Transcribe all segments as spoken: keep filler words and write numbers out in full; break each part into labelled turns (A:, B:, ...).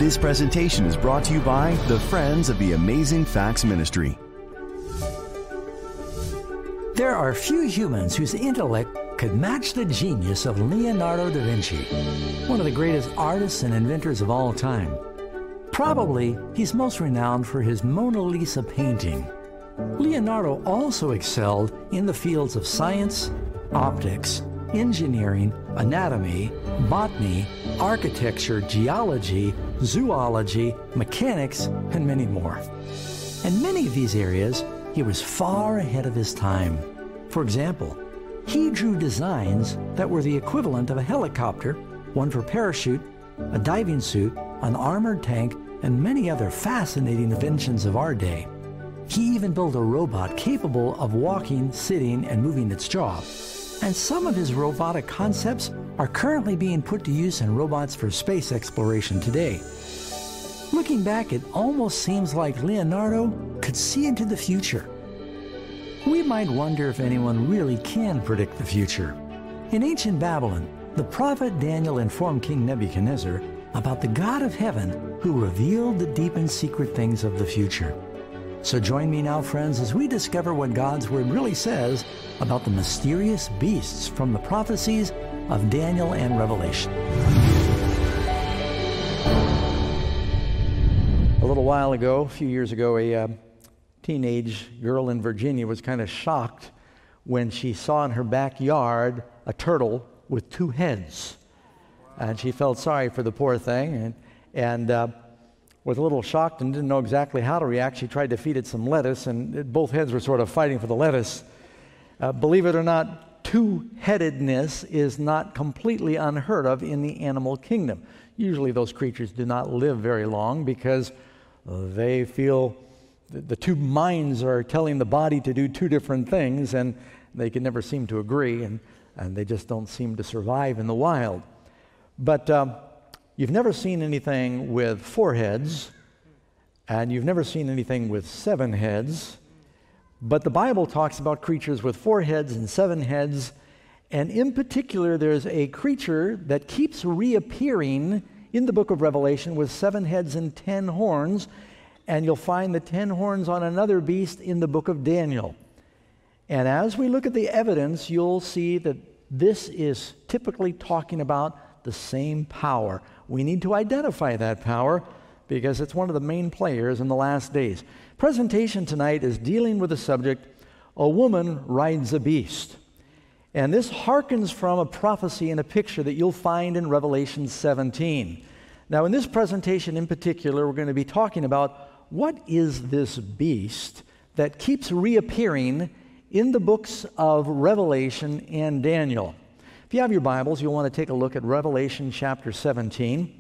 A: This presentation is brought to you by the Friends of the Amazing Facts Ministry.
B: There are few humans whose intellect could match the genius of Leonardo da Vinci, one of the greatest artists and inventors of all time. Probably, he's most renowned for his Mona Lisa painting. Leonardo also excelled in the fields of science, optics, engineering, anatomy, botany, architecture, geology, zoology, mechanics, and many more. In many of these areas, he was far ahead of his time. For example, he drew designs that were the equivalent of a helicopter, one for parachute, a diving suit, an armored tank, and many other fascinating inventions of our day. He even built a robot capable of walking, sitting, and moving its jaw. And some of his robotic concepts are currently being put to use in robots for space exploration today. Looking back, it almost seems like Leonardo could see into the future. We might wonder if anyone really can predict the future. In ancient Babylon, the prophet Daniel informed King Nebuchadnezzar about the God of heaven who revealed the deep and secret things of the future. So join me now, friends, as we discover what God's Word really says about the mysterious beasts from the prophecies of Daniel and Revelation. A little while ago, a few years ago, a uh, teenage girl in Virginia was kind of shocked when she saw in her backyard a turtle with two heads. And she felt sorry for the poor thing, and, and uh, was a little shocked and didn't know exactly how to react. She tried to feed it some lettuce, and it, both heads were sort of fighting for the lettuce. Uh, believe it or not, two-headedness is not completely unheard of in the animal kingdom. Usually those creatures do not live very long because uh, they feel th- the two minds are telling the body to do two different things, and they can never seem to agree, and, and they just don't seem to survive in the wild. But um, you've never seen anything with four heads, and you've never seen anything with seven heads, but the Bible talks about creatures with four heads and seven heads, and in particular there's a creature that keeps reappearing in the book of Revelation with seven heads and ten horns, and you'll find the ten horns on another beast in the book of Daniel. And as we look at the evidence, you'll see that this is typically talking about the same power. We need to identify that power because it's one of the main players in the last days. Presentation tonight is dealing with the subject, a woman rides a beast. And this harkens from a prophecy and a picture that you'll find in Revelation seventeen. Now, in this presentation in particular, we're going to be talking about what is this beast that keeps reappearing in the books of Revelation and Daniel. If you have your Bibles, you'll want to take a look at Revelation chapter seventeen.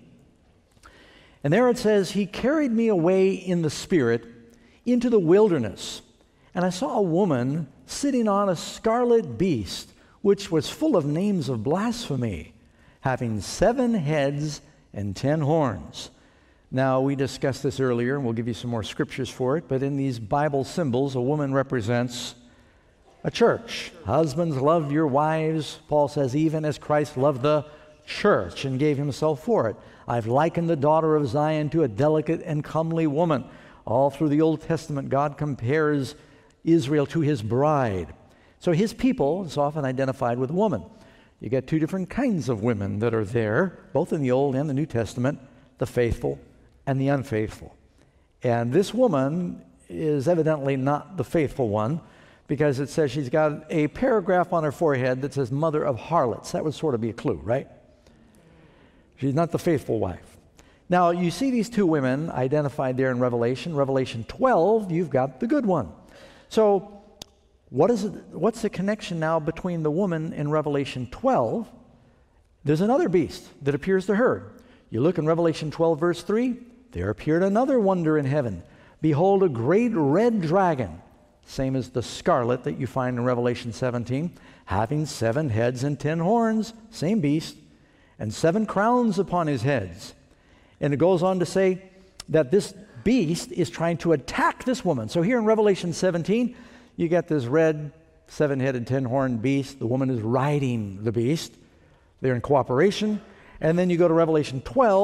B: And there it says, "He carried me away in the Spirit into the wilderness, and I saw a woman sitting on a scarlet beast, which was full of names of blasphemy, having seven heads and ten horns." Now, we discussed this earlier, and we'll give you some more scriptures for it, but in these Bible symbols, a woman represents a church. Husbands, love your wives, Paul says, even as Christ loved the church and gave himself for it. I've likened the daughter of Zion to a delicate and comely woman. All through the Old Testament, God compares Israel to his bride. So his people is often identified with a woman. You get two different kinds of women that are there, both in the Old and the New Testament, the faithful and the unfaithful. And this woman is evidently not the faithful one, because it says she's got a paragraph on her forehead that says mother of harlots. That would sort of be a clue, right? She's not the faithful wife. Now, you see these two women identified there in Revelation. Revelation twelve, you've got the good one. So what is it, what's the connection now between the woman in Revelation twelve? There's another beast that appears to her. You look in Revelation twelve, verse three, there appeared another wonder in heaven. Behold, a great red dragon, same as the scarlet that you find in Revelation seventeen, having seven heads and ten horns, same beast, and seven crowns upon his heads. And it goes on to say that this beast is trying to attack this woman. So here in Revelation seventeen, you get this red, seven-headed, ten-horned beast. The woman is riding the beast. They're in cooperation. And then you go to Revelation twelve,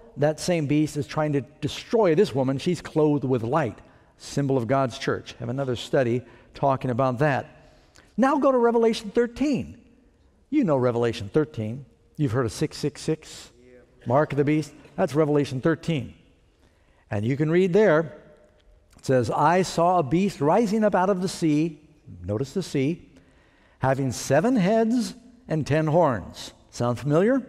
B: that same beast is trying to destroy this woman. She's clothed with light, symbol of God's church. Have another study talking about that. Now go to Revelation thirteen. You know Revelation thirteen. You've heard of six six six, mark of the beast. That's Revelation thirteen. And you can read there, it says, I saw a beast rising up out of the sea, notice the sea, having seven heads and ten horns. Sound familiar?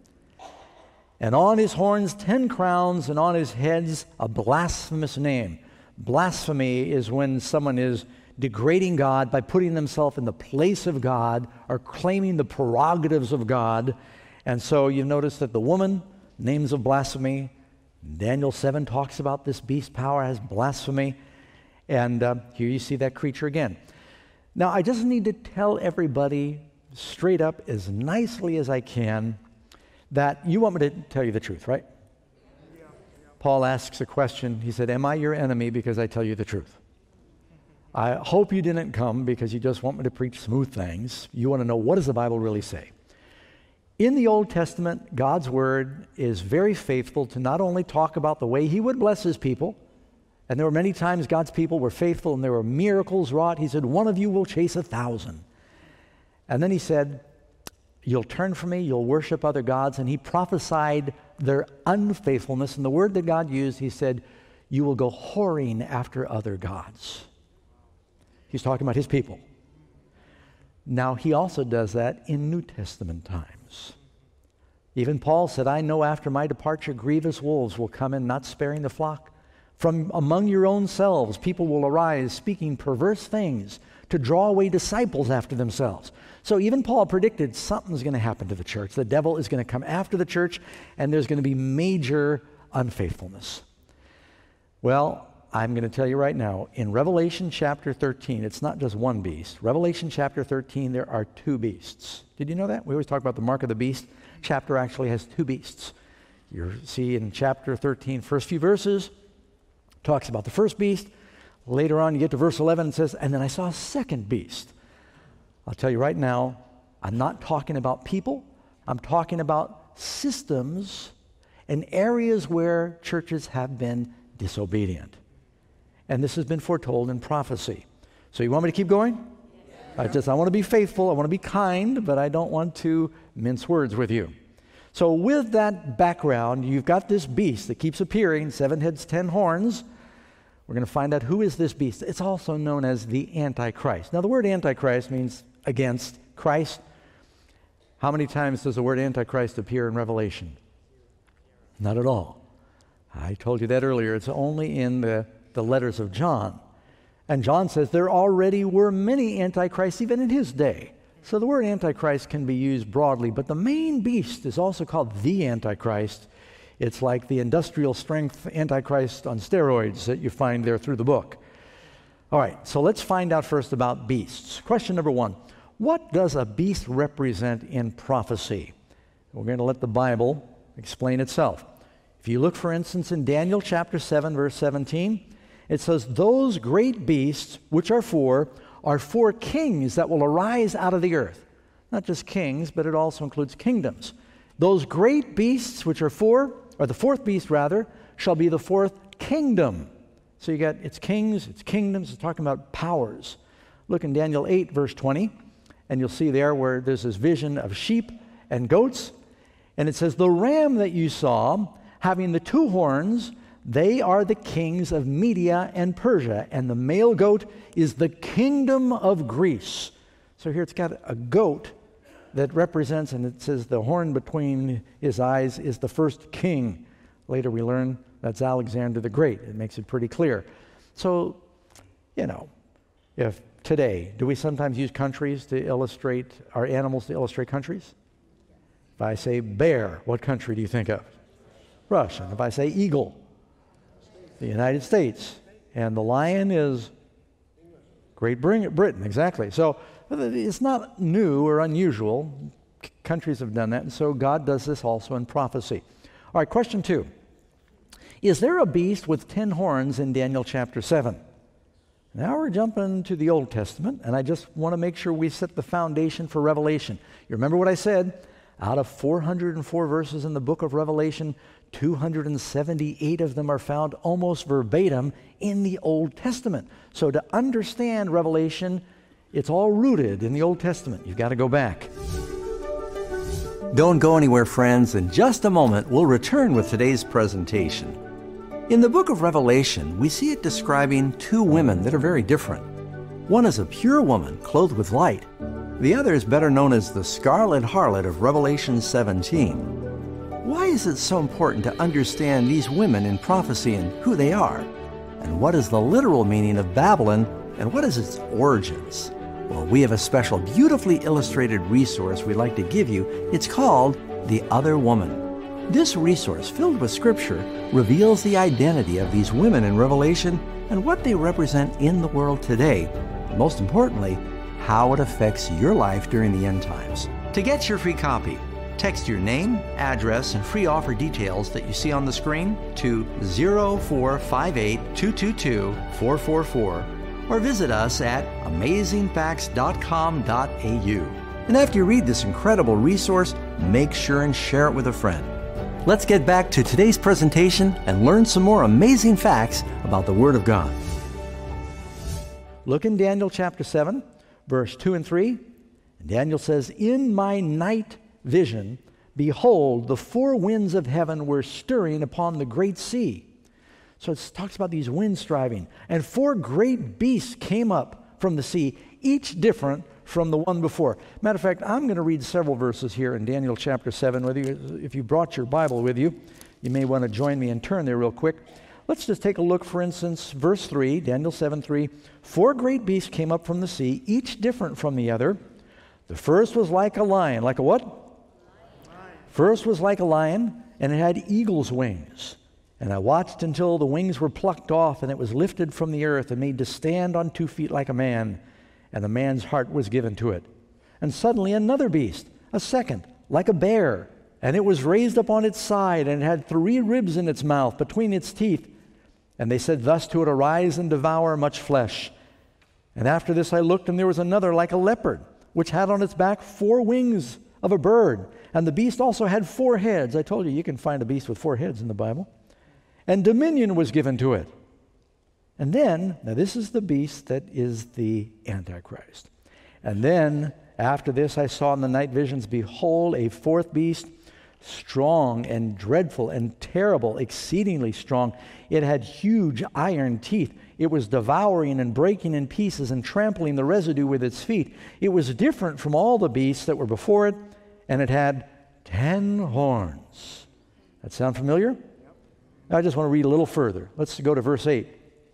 B: And on his horns ten crowns, and on his heads a blasphemous name. Blasphemy is when someone is degrading God by putting themselves in the place of God or claiming the prerogatives of God. And so you've noticed that the woman, names of blasphemy. Daniel seven talks about this beast power as blasphemy. And uh, here you see that creature again. Now, I just need to tell everybody straight up as nicely as I can that you want me to tell you the truth, right? Yeah. Paul asks a question. He said, am I your enemy because I tell you the truth? I hope you didn't come because you just want me to preach smooth things. You want to know, what does the Bible really say? In the Old Testament, God's Word is very faithful to not only talk about the way He would bless His people, and there were many times God's people were faithful and there were miracles wrought. He said, one of you will chase a thousand. And then He said, you'll turn from me, you'll worship other gods. And He prophesied their unfaithfulness. And the word that God used, He said, you will go whoring after other gods. He's talking about His people. Now, He also does that in New Testament times. Even Paul said, I know after my departure, grievous wolves will come in, not sparing the flock. From among your own selves, people will arise, speaking perverse things to draw away disciples after themselves. So even Paul predicted something's going to happen to the church. The devil is going to come after the church, and there's going to be major unfaithfulness. Well, I'm going to tell you right now, in Revelation chapter thirteen, it's not just one beast. Revelation chapter thirteen, there are two beasts. Did you know that? We always talk about the mark of the beast. Chapter actually has two beasts. You see in chapter thirteen, first few verses, talks about the first beast. Later on, you get to verse eleven, it says, and then I saw a second beast. I'll tell you right now, I'm not talking about people. I'm talking about systems and areas where churches have been disobedient. And this has been foretold in prophecy. So you want me to keep going? Yes. I just, I want to be faithful. I want to be kind, but I don't want to mince words with you. So with that background, you've got this beast that keeps appearing, seven heads, ten horns. We're going to find out who is this beast. It's also known as the Antichrist. Now, the word Antichrist means against Christ. How many times does the word Antichrist appear in Revelation? Not at all. I told you that earlier. It's only in the, the letters of John. And John says there already were many Antichrists even in his day. So the word Antichrist can be used broadly, but the main beast is also called the Antichrist. It's like the industrial strength Antichrist on steroids that you find there through the book. All right, so let's find out first about beasts. Question number one, what does a beast represent in prophecy? We're going to let the Bible explain itself. If you look, for instance, in Daniel chapter seven, verse seventeen, it says, those great beasts, which are four, are four kings that will arise out of the earth. Not just kings, but it also includes kingdoms. Those great beasts, which are four, or the fourth beast rather, shall be the fourth kingdom. So you got, it's kings, it's kingdoms, it's talking about powers. Look in Daniel eight, verse twenty, and you'll see there where there's this vision of sheep and goats. And it says, the ram that you saw, having the two horns, they are the kings of Media and Persia, and the male goat is the kingdom of Greece. So here it's got a goat that represents, and it says the horn between his eyes is the first king. Later we learn that's Alexander the Great. It makes it pretty clear. So, you know, if today, do we sometimes use countries to illustrate, our animals to illustrate countries? If I say bear, what country do you think of? Russia. If I say eagle, the United States. And the lion is Great Britain, exactly. So it's not new or unusual. C- countries have done that, and so God does this also in prophecy. All right, question two. Is there a beast with ten horns in Daniel chapter seven? Now we're jumping to the Old Testament, and I just want to make sure we set the foundation for Revelation. You remember what I said? Out of four hundred four verses in the book of Revelation, two hundred seventy-eight of them are found almost verbatim in the Old Testament. So to understand Revelation, it's all rooted in the Old Testament. You've got to go back.
C: Don't go anywhere, friends. In just a moment, we'll return with today's presentation. In the book of Revelation, we see it describing two women that are very different. One is a pure woman clothed with light. The other is better known as the Scarlet Harlot of Revelation seventeen. Why is it so important to understand these women in prophecy and who they are? And what is the literal meaning of Babylon, and what is its origins? Well, we have a special, beautifully illustrated resource we'd like to give you. It's called The Other Woman. This resource, filled with Scripture, reveals the identity of these women in Revelation and what they represent in the world today. And most importantly, how it affects your life during the end times. To get your free copy, text your name, address, and free offer details that you see on the screen to zero four five eight, two two two, four four four or visit us at amazing facts dot com dot a u. And after you read this incredible resource, make sure and share it with a friend. Let's get back to today's presentation and learn some more amazing facts about the Word of God.
B: Look in Daniel chapter seven, verse two and three. And Daniel says, "In my night vision, behold, the four winds of heaven were stirring upon the great sea." So it talks about these winds striving. "And four great beasts came up from the sea, each different from the one before." Matter of fact, I'm going to read several verses here in Daniel chapter seven. Whether you, if you brought your Bible with you, you may want to join me and turn there real quick. Let's just take a look, for instance, verse three, Daniel seven three. "Four great beasts came up from the sea, each different from the other. The first was like a lion." Like a what? Lion. "First was like a lion, and it had eagle's wings. And I watched until the wings were plucked off, and it was lifted from the earth and made to stand on two feet like a man, and the man's heart was given to it. And suddenly another beast, a second, like a bear, and it was raised up on its side, and it had three ribs in its mouth between its teeth. And they said thus to it, Arise and devour much flesh. And after this I looked, and there was another like a leopard, which had on its back four wings of a bird. And the beast also had four heads." I told you, you can find a beast with four heads in the Bible. "And dominion was given to it." And then, now this is the beast that is the Antichrist. "And then, after this I saw in the night visions, behold, a fourth beast, strong and dreadful and terrible, exceedingly strong. It had huge iron teeth. It was devouring and breaking in pieces and trampling the residue with its feet. It was different from all the beasts that were before it, and it had ten horns." That sound familiar? I just want to read a little further. Let's go to verse eight.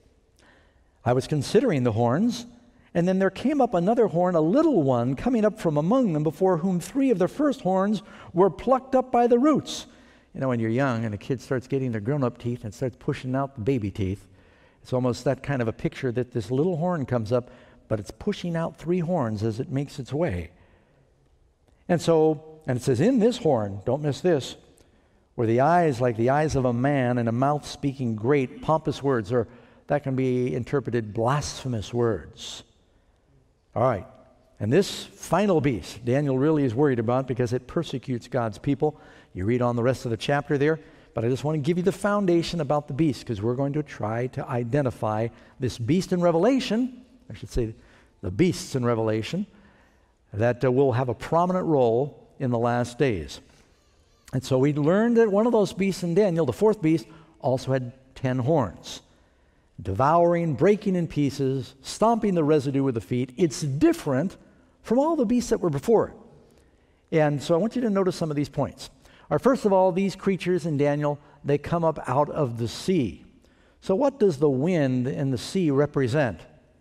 B: "I was considering the horns, and then there came up another horn, a little one, coming up from among them, before whom three of the first horns were plucked up by the roots." You know, when you're young and a kid starts getting their grown-up teeth and starts pushing out the baby teeth, it's almost that kind of a picture that this little horn comes up, but it's pushing out three horns as it makes its way. And so, and it says, "In this horn," don't miss this, "were the eyes like the eyes of a man, and a mouth speaking great, pompous words," or that can be interpreted blasphemous words. All right. And this final beast, Daniel really is worried about because it persecutes God's people. You read on the rest of the chapter there, but I just want to give you the foundation about the beast, because we're going to try to identify this beast in Revelation, I should say the beasts in Revelation, that uh, will have a prominent role in the last days. And so we learned that one of those beasts in Daniel, the fourth beast, also had ten horns. Devouring, breaking in pieces, stomping the residue with the feet. It's different from all the beasts that were before it. And so I want you to notice some of these points. All right, first of all, these creatures in Daniel, they come up out of the sea. So what does the wind and the sea represent?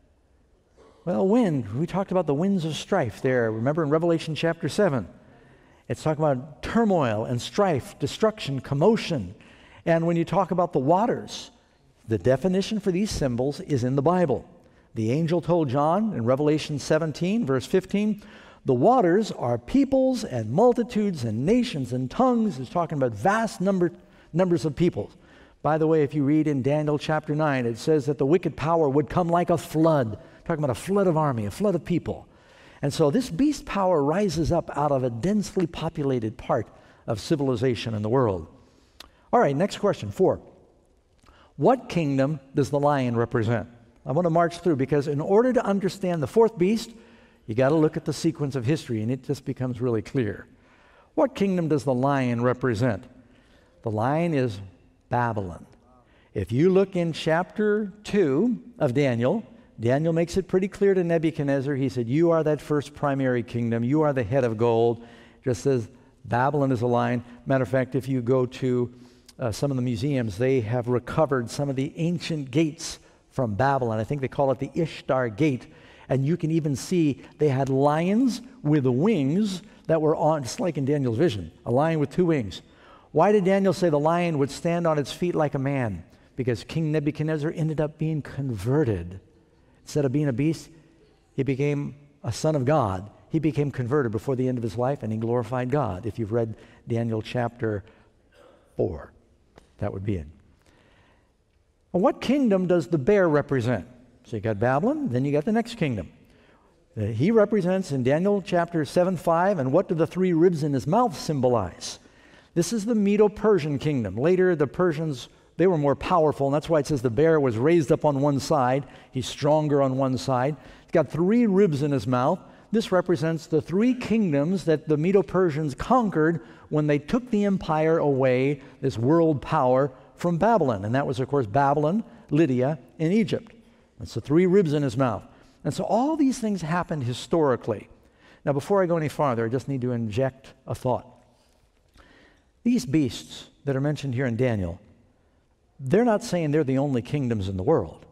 B: Well, wind, we talked about the winds of strife there. Remember in Revelation chapter seven? It's talking about turmoil and strife, destruction, commotion. And when you talk about the waters, the definition for these symbols is in the Bible. The angel told John in Revelation seventeen, verse fifteen, the waters are peoples and multitudes and nations and tongues. It's talking about vast number, numbers of peoples. By the way, if you read in Daniel chapter nine, it says that the wicked power would come like a flood. Talking about a flood of army, a flood of people. And so this beast power rises up out of a densely populated part of civilization in the world. All right, next question, four. What kingdom does the lion represent? I want to march through because in order to understand the fourth beast, you got to look at the sequence of history and it just becomes really clear. What kingdom does the lion represent? The lion is Babylon. If you look in chapter two of Daniel, Daniel makes it pretty clear to Nebuchadnezzar. He said, you are that first primary kingdom. You are the head of gold. Just says Babylon is a lion. Matter of fact, if you go to uh, some of the museums, they have recovered some of the ancient gates from Babylon. I think they call it the Ishtar Gate. And you can even see they had lions with wings that were on, just like in Daniel's vision, a lion with two wings. Why did Daniel say the lion would stand on its feet like a man? Because King Nebuchadnezzar ended up being converted. Instead of being a beast, he became a son of God. He became converted before the end of his life, and he glorified God. If you've read Daniel chapter four, that would be it. Well, what kingdom does the bear represent? So you got Babylon, then you got the next kingdom. Uh, he represents in Daniel chapter seven, five, and what do the three ribs in his mouth symbolize? This is the Medo-Persian kingdom. Later, the Persians, they were more powerful, and that's why it says the bear was raised up on one side. He's stronger on one side. He's got three ribs in his mouth. This represents the three kingdoms that the Medo-Persians conquered when they took the empire away, this world power, from Babylon. And that was, of course, Babylon, Lydia, and Egypt. That's the three ribs in his mouth. And so all these things happened historically. Now, before I go any farther, I just need to inject a thought. These beasts that are mentioned here in Daniel, they're not saying they're the only kingdoms in the world.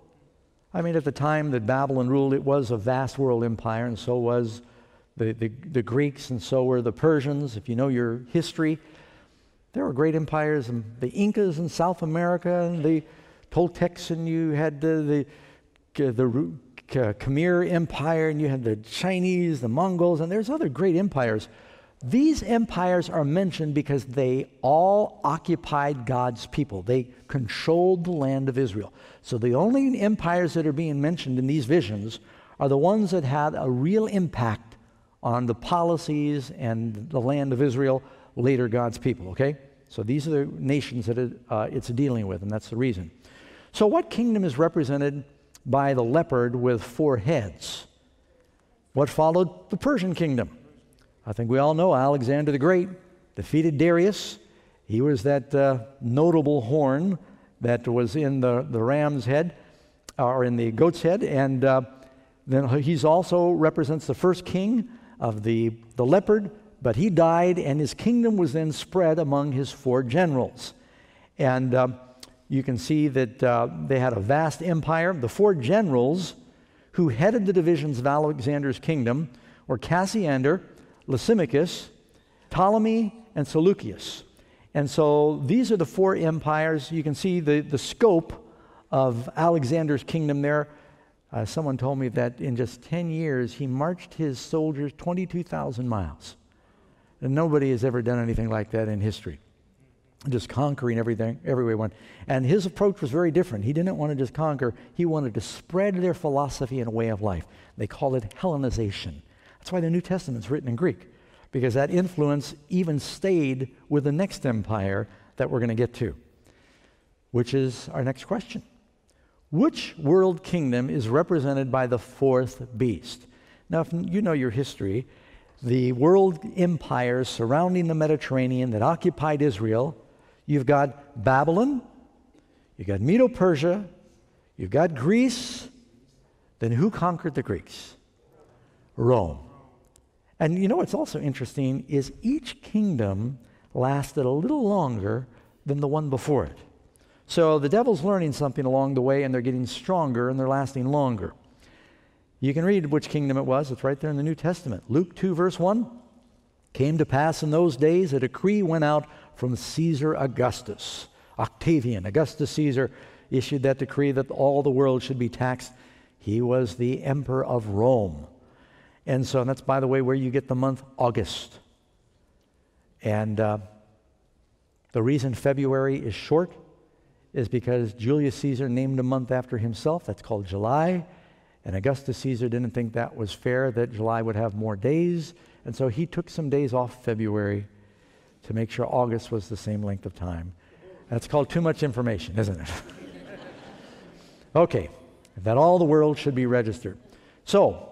B: I mean, at the time that Babylon ruled, it was a vast world empire, and so was the, the, the Greeks, and so were the Persians. If you know your history, there were great empires, and the Incas in South America, and the Toltecs, and you had the, the, the Khmer Empire, and you had the Chinese, the Mongols, and there's other great empires. These empires are mentioned because they all occupied God's people. They controlled the land of Israel. So the only empires that are being mentioned in these visions are the ones that had a real impact on the policies and the land of Israel, later God's people, okay? So these are the nations that it, uh, it's dealing with, and that's the reason. So what kingdom is represented by the leopard with four heads? What followed? The Persian kingdom. I think we all know Alexander the Great defeated Darius. He was that uh, notable horn that was in the, the ram's head, or in the goat's head, and uh, then he's also represents the first king of the, the leopard, but he died, and his kingdom was then spread among his four generals. And uh, you can see that uh, they had a vast empire. The four generals who headed the divisions of Alexander's kingdom were Cassander, Lysimachus, Ptolemy, and Seleucus. And so these are the four empires. You can see the, the scope of Alexander's kingdom there. Uh, someone told me that in just ten years, he marched his soldiers twenty-two thousand miles. And nobody has ever done anything like that in history. Just conquering everything, everywhere he went. And his approach was very different. He didn't want to just conquer. He wanted to spread their philosophy and way of life. They call it Hellenization. That's why the New Testament's written in Greek, because that influence even stayed with the next empire that we're going to get to, which is our next question. Which world kingdom is represented by the fourth beast? Now, if you know your history, the world empires surrounding the Mediterranean that occupied Israel, you've got Babylon, you've got Medo-Persia, you've got Greece, then who conquered the Greeks? Rome. And you know what's also interesting is each kingdom lasted a little longer than the one before it. So the devil's learning something along the way, and they're getting stronger, and they're lasting longer. You can read which kingdom it was. It's right there in the New Testament. Luke two, verse one. Came to pass in those days a decree went out from Caesar Augustus. Octavian, Augustus Caesar, issued that decree that all the world should be taxed. He was the emperor of Rome. And so and that's, by the way, where you get the month August. And uh, the reason February is short is because Julius Caesar named a month after himself. That's called July. And Augustus Caesar didn't think that was fair, that July would have more days, and so he took some days off February to make sure August was the same length of time. That's called too much information, isn't it? Okay, that all the world should be registered. So,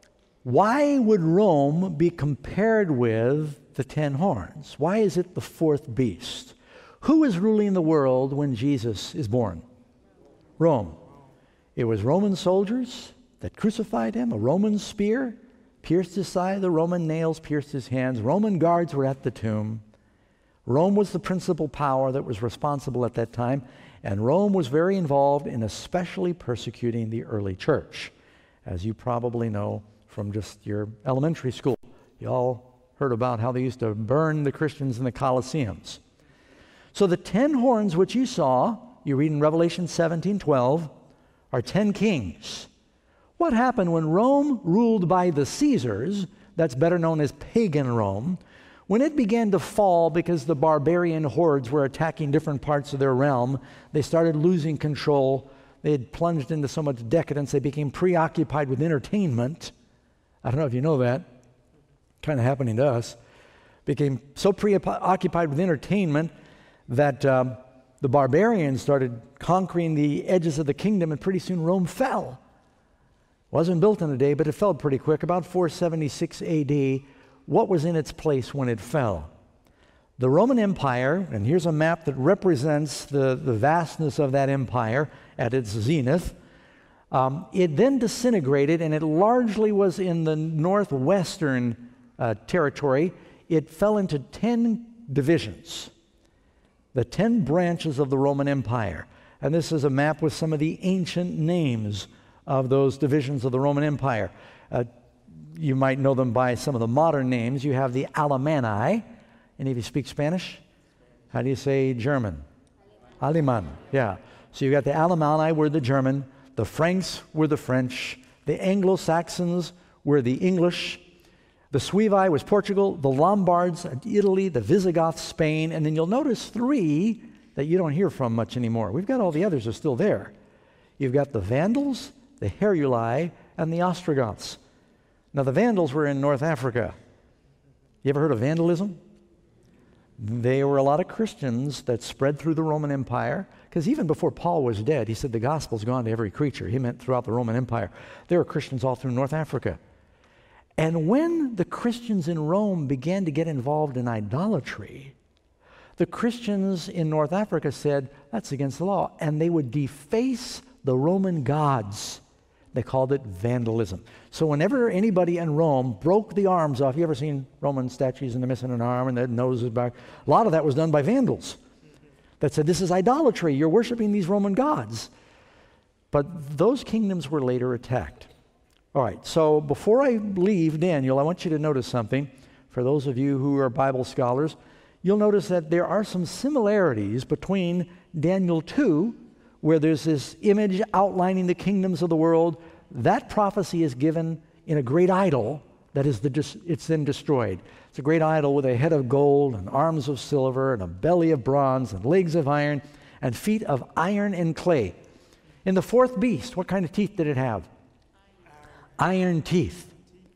B: why would Rome be compared with the ten horns? Why is it the fourth beast? Who is ruling the world when Jesus is born? Rome. It was Roman soldiers that crucified him. A Roman spear pierced his side. The Roman nails pierced his hands. Roman guards were at the tomb. Rome was the principal power that was responsible at that time, and Rome was very involved in especially persecuting the early church, as you probably know from just your elementary school. You all heard about how they used to burn the Christians in the Colosseums. So the ten horns which you saw, you read in Revelation seventeen twelve, are ten kings. What happened when Rome ruled by the Caesars, that's better known as pagan Rome, when it began to fall because the barbarian hordes were attacking different parts of their realm, they started losing control. They had plunged into so much decadence, they became preoccupied with entertainment. I don't know if you know that. Kind of happening to us. Became so preoccupied with entertainment that um, the barbarians started conquering the edges of the kingdom, and pretty soon Rome fell. Wasn't built in a day, but it fell pretty quick. About four seventy-six A D, what was in its place when it fell? The Roman Empire, and here's a map that represents the, the vastness of that empire at its zenith. Um, it then disintegrated, and it largely was in the northwestern uh, territory. It fell into ten divisions, the ten branches of the Roman Empire. And this is a map with some of the ancient names of those divisions of the Roman Empire. Uh, you might know them by some of the modern names. You have the Alemanni. Any of you speak Spanish? How do you say German? Aleman, yeah. So you got the Alemanni were the German, the Franks were the French, the Anglo-Saxons were the English, the Suevi was Portugal, the Lombards, Italy, the Visigoths, Spain, and then you'll notice three that you don't hear from much anymore. We've got all the others are still there. You've got the Vandals, the Heruli, and the Ostrogoths. Now the Vandals were in North Africa. You ever heard of vandalism? They were a lot of Christians that spread through the Roman Empire, because even before Paul was dead, he said the gospel's gone to every creature. He meant throughout the Roman Empire. There were Christians all through North Africa. And when the Christians in Rome began to get involved in idolatry, the Christians in North Africa said, that's against the law, and they would deface the Roman gods. They called it vandalism. So whenever anybody in Rome broke the arms off, you ever seen Roman statues and they're missing an arm and their nose is back? A lot of that was done by vandals that said, this is idolatry. You're worshiping these Roman gods. But those kingdoms were later attacked. All right, so before I leave Daniel, I want you to notice something. For those of you who are Bible scholars, you'll notice that there are some similarities between Daniel two, where there's this image outlining the kingdoms of the world. That prophecy is given in a great idol that is the it's then destroyed. It's a great idol with a head of gold and arms of silver and a belly of bronze and legs of iron and feet of iron and clay. In the fourth beast, what kind of teeth did it have? Iron teeth.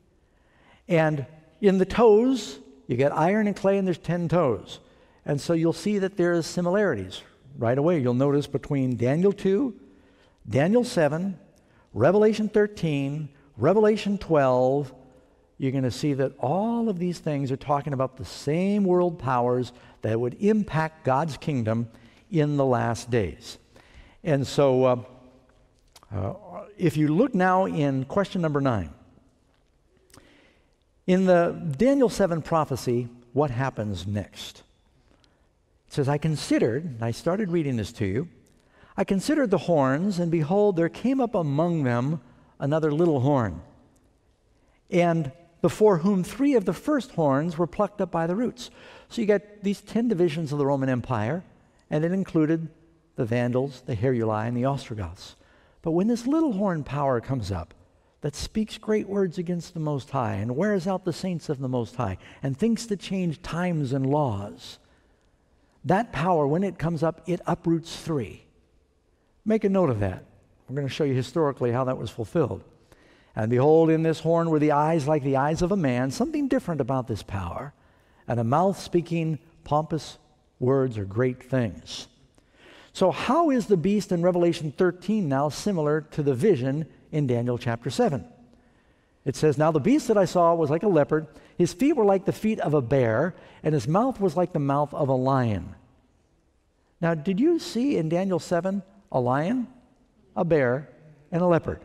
B: And in the toes, you get iron and clay, and there's ten toes. And so you'll see that there is similarities. Right away, you'll notice between Daniel two, Daniel seven, Revelation thirteen, Revelation twelve, you're going to see that all of these things are talking about the same world powers that would impact God's kingdom in the last days. And so uh, uh, if you look now in question number nine, in the Daniel seven prophecy, what happens next? It says, I considered, and I started reading this to you, I considered the horns, and behold, there came up among them another little horn, and before whom three of the first horns were plucked up by the roots. So you get these ten divisions of the Roman Empire, and it included the Vandals, the Heruli, and the Ostrogoths. But when this little horn power comes up, that speaks great words against the Most High, and wears out the saints of the Most High, and thinks to change times and laws, that power, when it comes up, it uproots three. Make a note of that. We're going to show you historically how that was fulfilled. And behold, in this horn were the eyes like the eyes of a man, something different about this power, and a mouth speaking pompous words or great things. So how is the beast in Revelation thirteen now similar to the vision in Daniel chapter seven? It says, now the beast that I saw was like a leopard, his feet were like the feet of a bear, and his mouth was like the mouth of a lion. Now, did you see in Daniel seven a lion, a bear, and a leopard?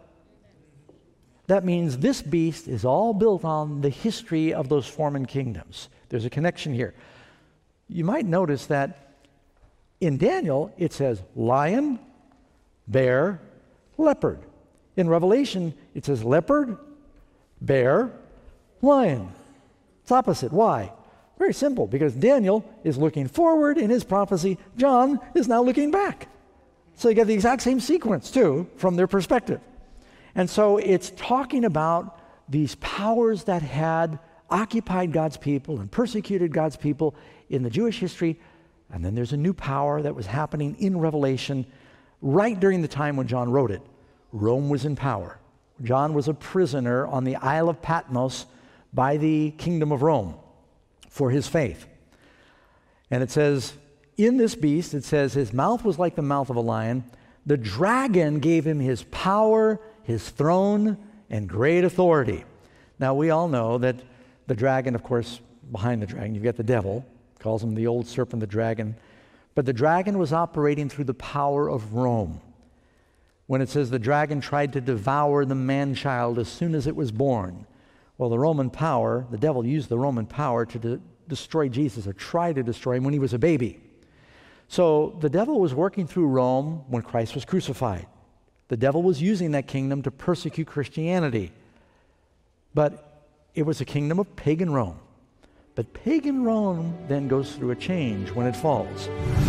B: That means this beast is all built on the history of those former kingdoms. There's a connection here. You might notice that in Daniel, it says lion, bear, leopard. In Revelation, it says leopard, bear, lion. It's opposite. Why? Very simple, because Daniel is looking forward in his prophecy. John is now looking back. So you get the exact same sequence, too, from their perspective. And so it's talking about these powers that had occupied God's people and persecuted God's people in the Jewish history. And then there's a new power that was happening in Revelation right during the time when John wrote it. Rome was in power. John was a prisoner on the Isle of Patmos by the kingdom of Rome for his faith. And it says, in this beast, it says, his mouth was like the mouth of a lion. The dragon gave him his power, his throne, and great authority. Now, we all know that the dragon, of course, behind the dragon, you've got the devil, calls him the old serpent, the dragon. But the dragon was operating through the power of Rome. When it says the dragon tried to devour the man-child as soon as it was born. Well, the Roman power, the devil used the Roman power to de- destroy Jesus, or try to destroy him when he was a baby. So the devil was working through Rome when Christ was crucified. The devil was using that kingdom to persecute Christianity. But it was a kingdom of pagan Rome. But pagan Rome then goes through a change when it falls.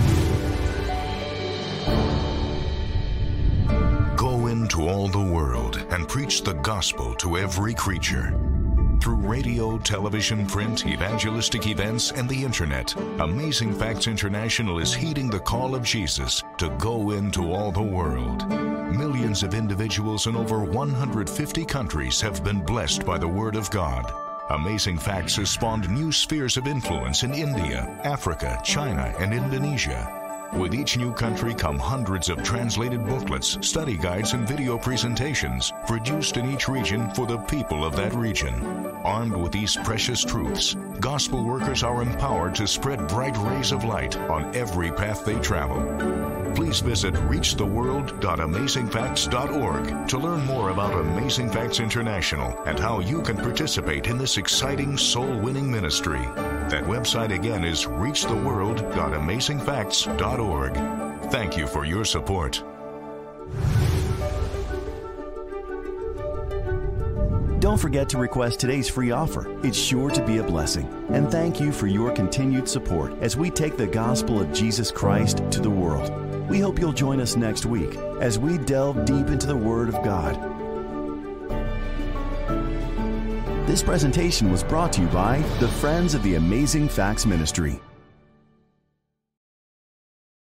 D: Go into all the world and preach the gospel to every creature. Through radio, television, print, evangelistic events, and the internet, Amazing Facts International is heeding the call of Jesus to go into all the world. Millions of individuals in over one hundred fifty countries have been blessed by the Word of God. Amazing Facts has spawned new spheres of influence in India, Africa, China, and Indonesia. With each new country come hundreds of translated booklets, study guides, and video presentations produced in each region for the people of that region. Armed with these precious truths, gospel workers are empowered to spread bright rays of light on every path they travel. Please visit reach the world dot amazing facts dot org to learn more about Amazing Facts International and how you can participate in this exciting soul-winning ministry. That website again is reach the world dot amazing facts dot org. Thank you for your support.
A: Don't forget to request today's free offer. It's sure to be a blessing. And thank you for your continued support as we take the gospel of Jesus Christ to the world. We hope you'll join us next week as we delve deep into the Word of God. This presentation was brought to you by the Friends of the Amazing Facts Ministry.